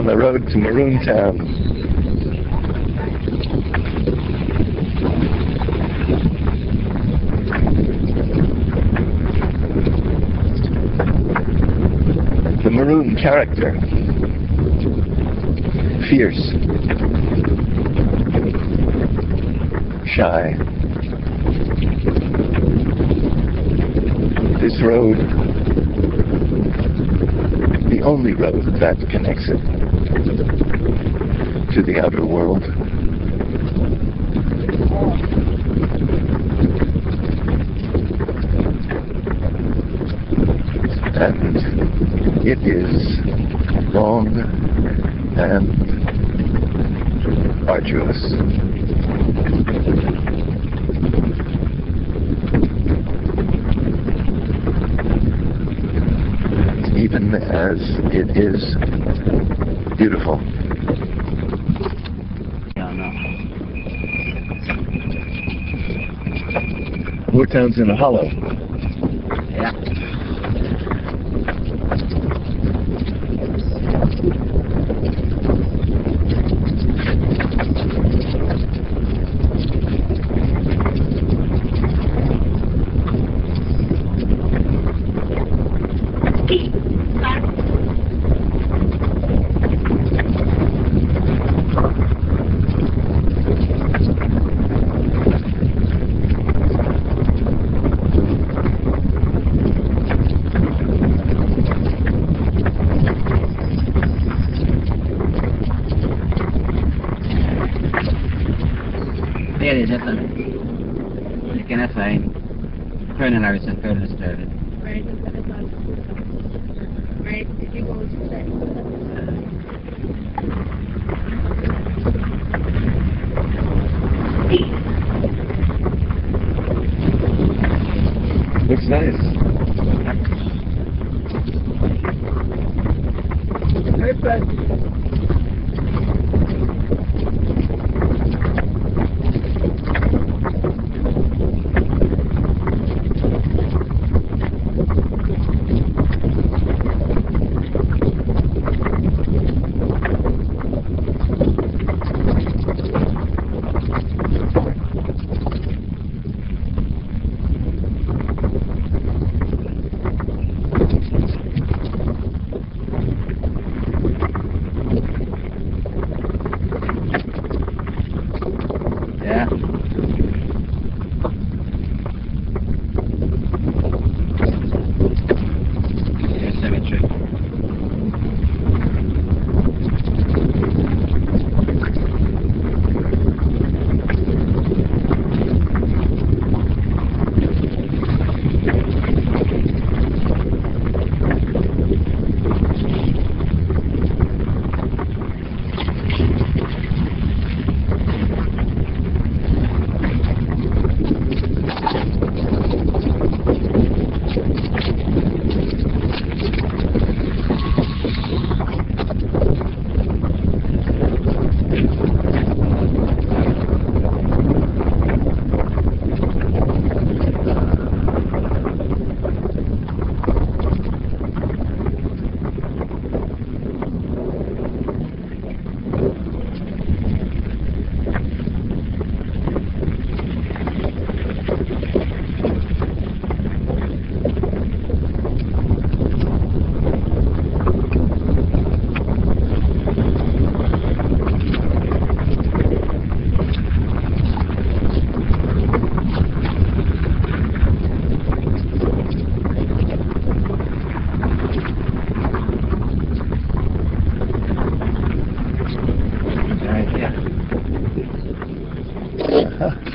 on the road to Maroon Town. The maroon character. Fierce. Shy. This road, the only road that connects it to the outer world. And it is long and arduous. Even as it is beautiful. Moortown's in a hollow. Yeah. Det är detta nu. Vilken är färgen? Colonel Harrison, Colonel Sterling. Right, right, if you go to that. Looks nice. Perfect. Yeah. Here's cemetery. Right, yeah.